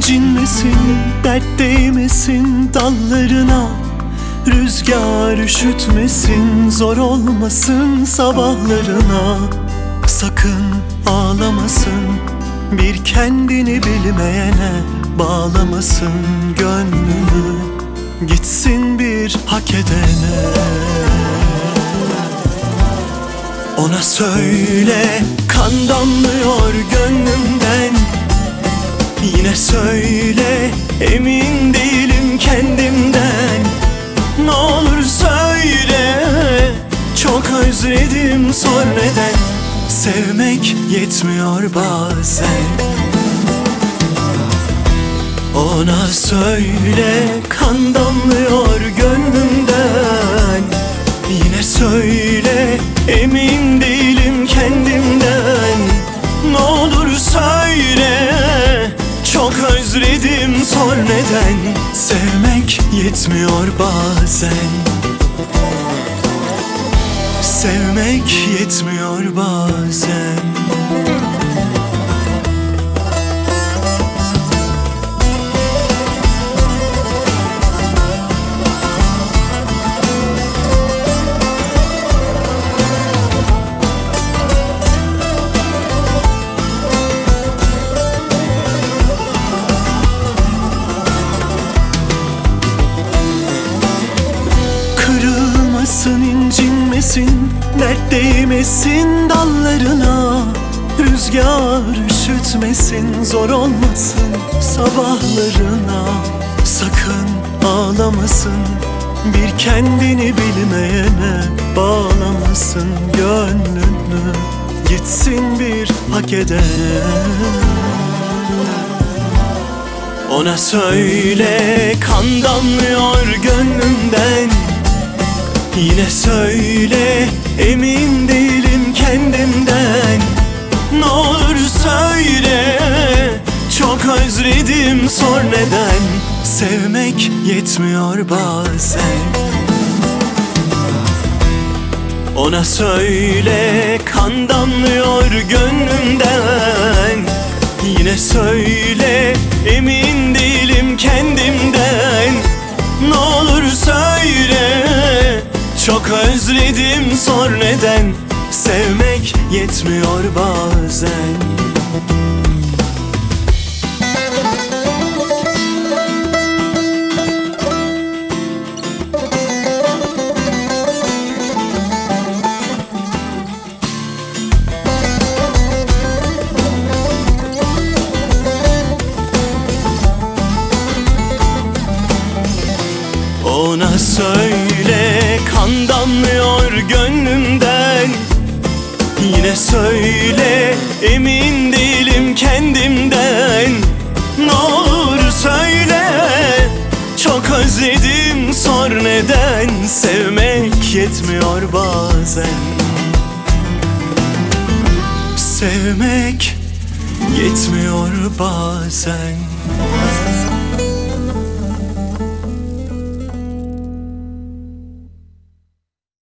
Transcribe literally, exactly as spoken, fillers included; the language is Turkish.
incinmesin, dert değmesin dallarına. Rüzgar üşütmesin, zor olmasın sabahlarına. Sakın ağlamasın, bir kendini bilmeyene bağlamasın gönlünü, gitsin bir hak edene. Ona söyle, kan damlıyor gönlümden. Yine söyle, emin değilim kendimden. Ne olur söyle, çok özledim sor neden. Sevmek yetmiyor bazen. Ona söyle, kan damlıyor gönlümden. Yine söyle, emin değilim kendimden. Ne olur söyle, çok özledim sor neden. Sevmek yetmiyor bazen. Sevmek yetmiyor bazen. Kırılmasın, incinmesin, dert değmesin dallarına. Rüzgar üşütmesin, zor olmasın sabahlarına. Sakın ağlamasın, bir kendini bilmeyene bağlamasın gönlünü, gitsin bir hak edene. Ona söyle, kan damlıyor gönlümden. Yine söyle, emin değilim kendimden. Ne olur söyle, çok özledim sor neden. Sevmek yetmiyor bazen. Ona söyle, kan damlıyor gönlümden. Yine söyle, emin değilim kendimden. Ne olur söyle, çok özledim sor neden. Sevmek yetmiyor bazen. Ona söyle, kan damlıyor gönlümden. Yine söyle, emin değilim kendimden. Ne olur söyle, çok özledim sor neden. Sevmek yetmiyor bazen. Sevmek yetmiyor bazen.